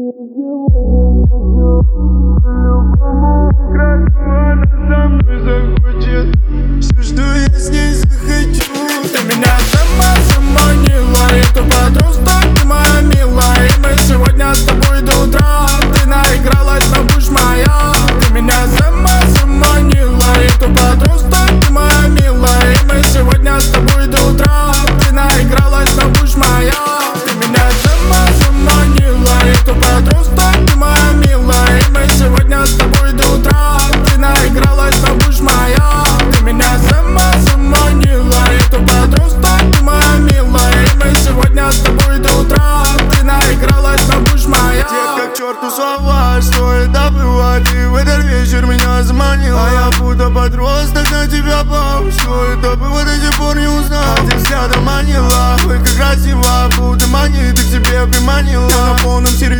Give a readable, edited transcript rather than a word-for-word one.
Она со мной захочет все, что я с ней захочу. Ты меня сама заманила, я тупо просто ты моя милая. И мы сегодня с тобой до утра. Ты наигралась, но будешь моя. Ты меня сама заманила, я тупо просто ты моя милая. И мы сегодня с тобой до утра. Ты наигралась, но будешь моя. Ты меня сама заманила, я тупо просто ты моя милая. И мы сегодня с тобой до утра. Ты наигралась, но будешь моя. Ты меня сама заманила, я тупо просто ты моя милая. И мы сегодня с тобой до утра. Ты наигралась, но будешь моя. Детка, к черту слова, что это было? Ты в этот вечер меня заманила, а я будто подросток на тебя пал. Что это было, до сих пор не узнал. Ты взглядом манила, ой, как красиво, будто манит, ты к себе приманила. Я на полном серьезе